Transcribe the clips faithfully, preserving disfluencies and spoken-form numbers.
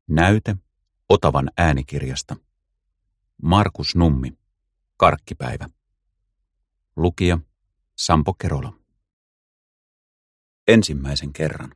Näyte Otavan äänikirjasta. Markus Nummi. Karkkipäivä. Lukija Sampo Kerola. Ensimmäisen kerran.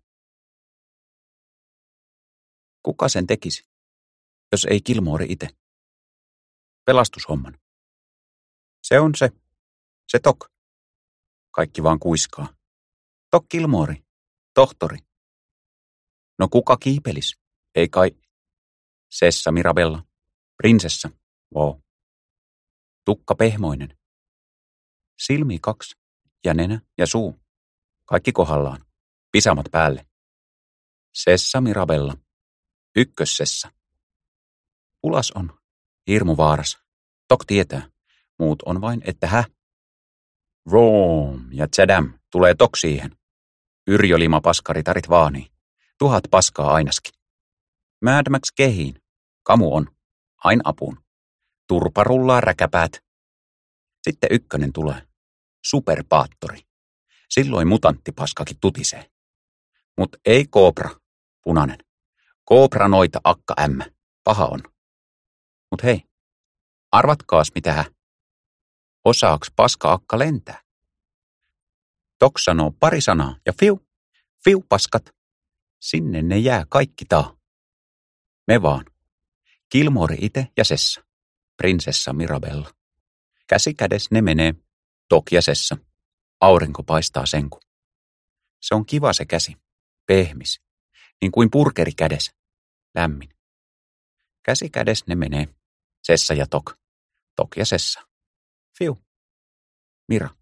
Kuka sen tekisi, jos ei Kilmoori itse? Pelastushomman. Se on se. Se Tok. Kaikki vaan kuiskaa. Tok Kilmoori. Tohtori. No kuka kiipelis? Ei kai. Sessa Mirabella. Prinsessa. Wow. Tukka pehmoinen. Silmi kaksi. Ja nenä ja suu. Kaikki kohdallaan. Pisamat päälle. Sessa Mirabella. Ykkössessä. Pulas on. Hirmu vaaras. Tok tietää. Muut on vain, että hä? Room ja tsadam tulee Tok siihen. Yrjölima paskaritarit vaanii. Tuhat paskaa ainaskin. Mad Max kehiin. Kamu on. Ain apuun. Turpa rullaa räkäpäät. Sitten ykkönen tulee. Superpaattori. Silloin mutanttipaskakin tutisee. Mut ei koobra. Punainen. Koobra noita akka ämmä. Paha on. Mut hei. Arvatkaas mitä hä? Osaaks paska akka lentää? Tok sanoo pari sanaa ja fiu. Fiu paskat. Sinne ne jää kaikki taa. Me vaan. Kilmoori ite ja Sessa. Prinsessa Mirabella. Käsi kädes ne menee. Tok ja Sessa. Aurinko paistaa senku. Se on kiva se käsi. Pehmis. Niin kuin purkeri kädes. Lämmin. Käsi kädes ne menee. Sessa ja Tok. Tok ja Sessa. Fiu. Mira.